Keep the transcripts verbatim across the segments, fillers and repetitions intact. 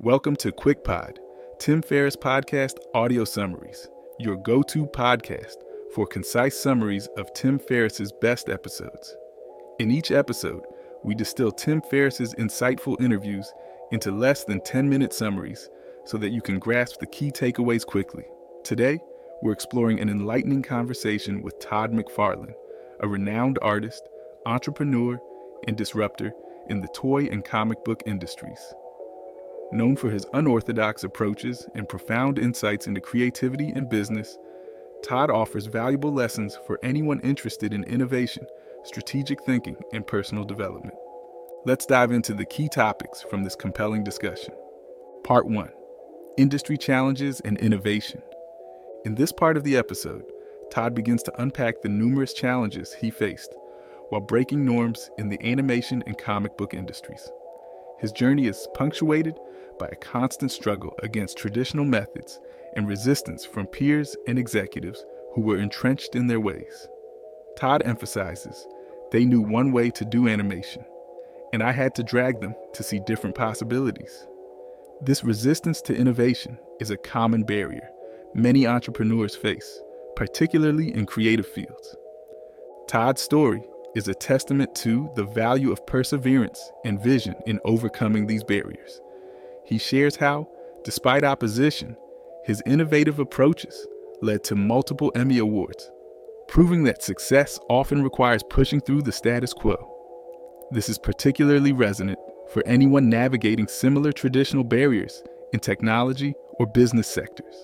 Welcome to QuickPod, Tim Ferriss Podcast Audio Summaries, your go-to podcast for concise summaries of Tim Ferriss's best episodes. In each episode, we distill Tim Ferriss's insightful interviews into less than ten-minute summaries so that you can grasp the key takeaways quickly. Today, we're exploring an enlightening conversation with Todd McFarlane, a renowned artist, entrepreneur, and disruptor in the toy and comic book industries. Known for his unorthodox approaches and profound insights into creativity and business, Todd offers valuable lessons for anyone interested in innovation, strategic thinking, and personal development. Let's dive into the key topics from this compelling discussion. Part one, Industry Challenges and Innovation. In this part of the episode, Todd begins to unpack the numerous challenges he faced while breaking norms in the animation and comic book industries. His journey is punctuated by a constant struggle against traditional methods and resistance from peers and executives who were entrenched in their ways. Todd emphasizes they knew one way to do animation, and I had to drag them to see different possibilities. This resistance to innovation is a common barrier many entrepreneurs face, particularly in creative fields. Todd's story is a testament to the value of perseverance and vision in overcoming these barriers. He shares how, despite opposition, his innovative approaches led to multiple Emmy Awards, proving that success often requires pushing through the status quo. This is particularly resonant for anyone navigating similar traditional barriers in technology or business sectors.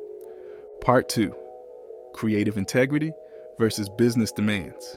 Part two, Creative Integrity versus Business Demands.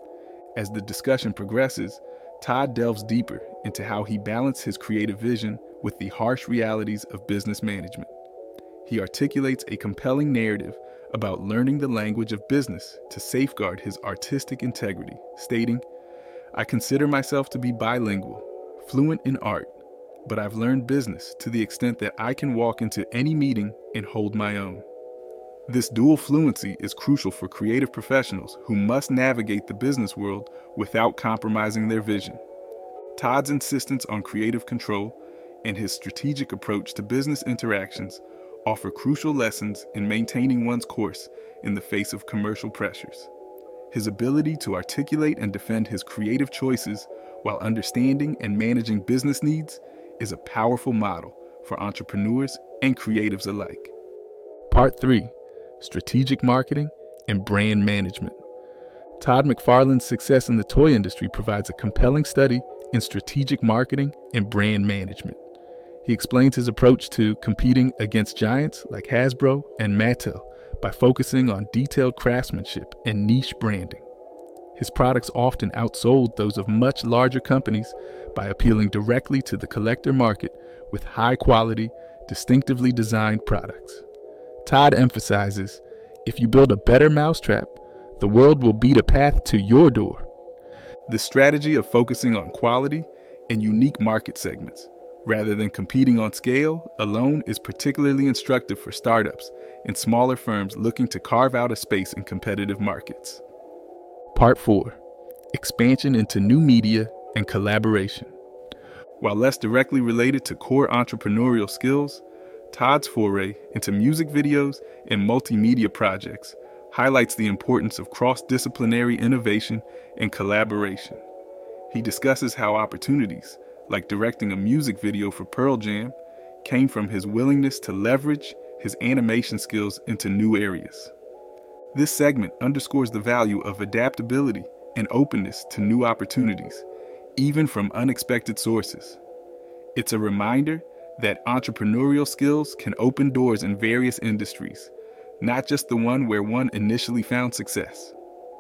As the discussion progresses, Todd delves deeper into how he balanced his creative vision with the harsh realities of business management. He articulates a compelling narrative about learning the language of business to safeguard his artistic integrity, stating, "I consider myself to be bilingual, fluent in art, but I've learned business to the extent that I can walk into any meeting and hold my own." This dual fluency is crucial for creative professionals who must navigate the business world without compromising their vision. Todd's insistence on creative control and his strategic approach to business interactions offer crucial lessons in maintaining one's course in the face of commercial pressures. His ability to articulate and defend his creative choices while understanding and managing business needs is a powerful model for entrepreneurs and creatives alike. Part three, Strategic Marketing and Brand Management. Todd McFarlane's success in the toy industry provides a compelling study in strategic marketing and brand management. He explains his approach to competing against giants like Hasbro and Mattel by focusing on detailed craftsmanship and niche branding. His products often outsold those of much larger companies by appealing directly to the collector market with high-quality, distinctively designed products. Todd emphasizes, if you build a better mousetrap, the world will beat a path to your door. The strategy of focusing on quality and unique market segments, rather than competing on scale alone, is particularly instructive for startups and smaller firms looking to carve out a space in competitive markets. Part four, Expansion into New Media and Collaboration. While less directly related to core entrepreneurial skills, Todd's foray into music videos and multimedia projects highlights the importance of cross-disciplinary innovation and collaboration. He discusses how opportunities, like directing a music video for Pearl Jam, came from his willingness to leverage his animation skills into new areas. This segment underscores the value of adaptability and openness to new opportunities, even from unexpected sources. It's a reminder that entrepreneurial skills can open doors in various industries, not just the one where one initially found success.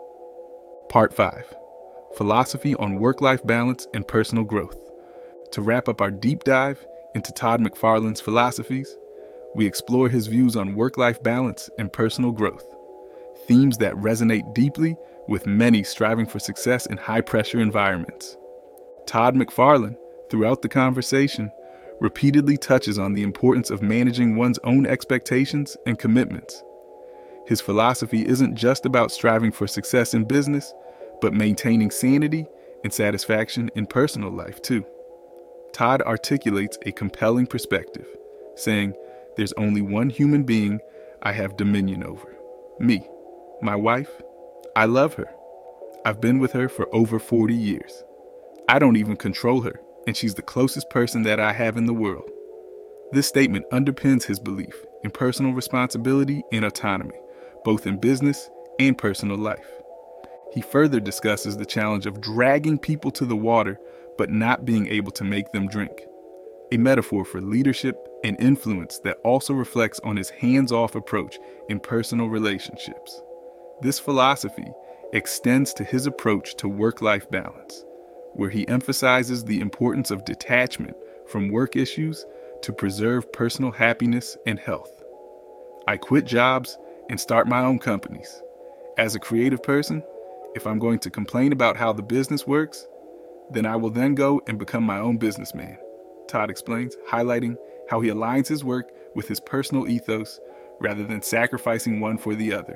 Part five, Philosophy on Work-Life Balance and Personal Growth. To wrap up our deep dive into Todd McFarlane's philosophies, we explore his views on work-life balance and personal growth, themes that resonate deeply with many striving for success in high-pressure environments. Todd McFarlane, throughout the conversation, repeatedly touches on the importance of managing one's own expectations and commitments. His philosophy isn't just about striving for success in business, but maintaining sanity and satisfaction in personal life too. Todd articulates a compelling perspective, saying, "There's only one human being I have dominion over. Me. My wife. I love her. I've been with her for over forty years. I don't even control her, and she's the closest person that I have in the world." This statement underpins his belief in personal responsibility and autonomy, both in business and personal life. He further discusses the challenge of dragging people to the water but not being able to make them drink, a metaphor for leadership and influence that also reflects on his hands-off approach in personal relationships. This philosophy extends to his approach to work-life balance, where he emphasizes the importance of detachment from work issues to preserve personal happiness and health. "I quit jobs and start my own companies. As a creative person, if I'm going to complain about how the business works, then I will then go and become my own businessman," Todd explains, highlighting how he aligns his work with his personal ethos rather than sacrificing one for the other.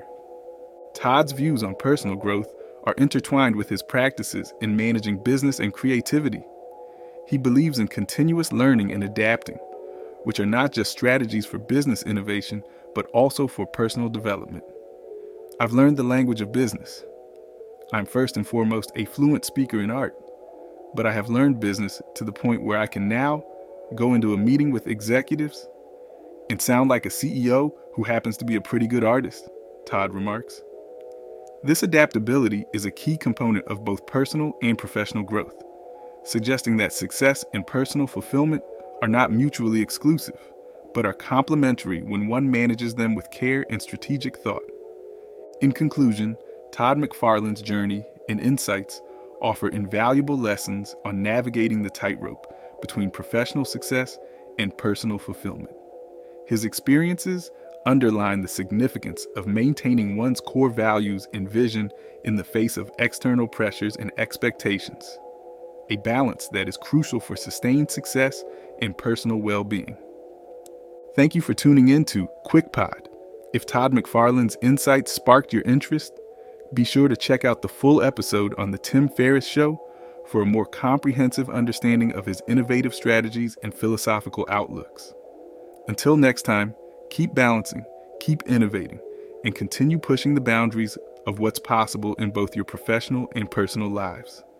Todd's views on personal growth are intertwined with his practices in managing business and creativity. He believes in continuous learning and adapting, which are not just strategies for business innovation, but also for personal development. "I've learned the language of business. I'm first and foremost a fluent speaker in art, but I have learned business to the point where I can now go into a meeting with executives and sound like a C E O who happens to be a pretty good artist," Todd remarks. This adaptability is a key component of both personal and professional growth, suggesting that success and personal fulfillment are not mutually exclusive, but are complementary when one manages them with care and strategic thought. In conclusion, Todd McFarlane's journey and insights offer invaluable lessons on navigating the tightrope between professional success and personal fulfillment. His experiences underline the significance of maintaining one's core values and vision in the face of external pressures and expectations, a balance that is crucial for sustained success and personal well-being. Thank you for tuning in to Quick Pod. If Todd McFarlane's insights sparked your interest, be sure to check out the full episode on The Tim Ferriss Show for a more comprehensive understanding of his innovative strategies and philosophical outlooks. Until next time, keep balancing, keep innovating, and continue pushing the boundaries of what's possible in both your professional and personal lives.